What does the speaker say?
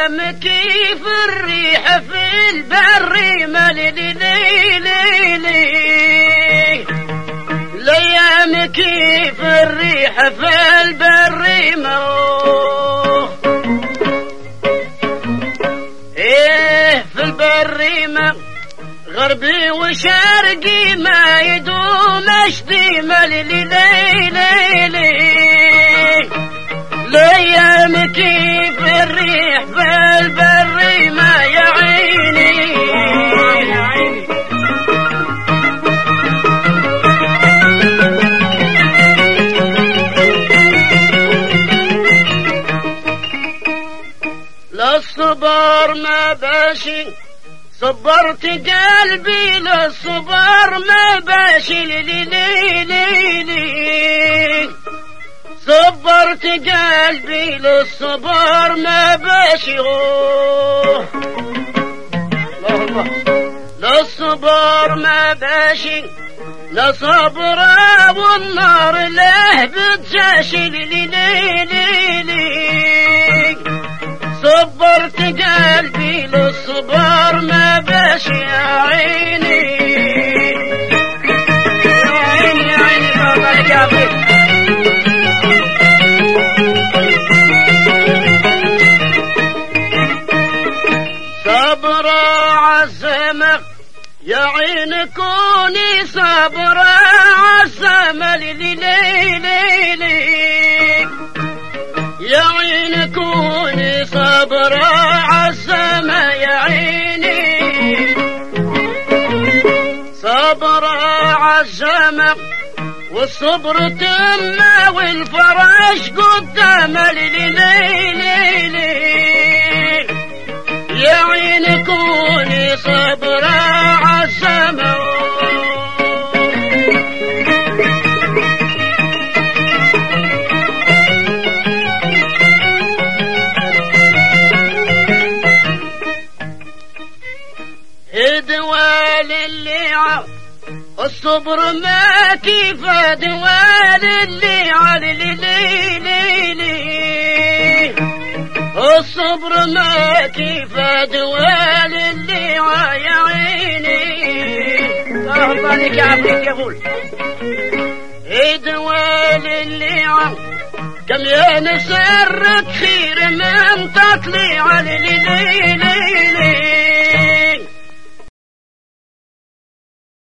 الايام كيف الريح في البر الايام كيف الريح في البر في البر غربي وشرقي ما يدوم اشتيم الايام كيف الريح في البر ما يا عيني للصبر ما باشي صبرت قلبي للصبر ما باشي صبرت قلبي للصبر ما باشي للصبر ما باشي لصبر والنار له بتجاشي صبرت قلبي للصبر ما باشي يا عيني يا عيني يا عيني الله يعافيك صبر عالزمن يا عين كوني صبر عالزمن يا عين كوني صبر عالزمن يا عيني صبر عالزمن والصبر تم والفرج قدام يا عين كوني صبر عالزمن دوال اللي الصبر ما كيف دوال اللي على الصبر ما كيف دوال اللي يا عيني الله عليك يا عبدك يا بول دوال اللي كم يا نسرك خير من تطلع على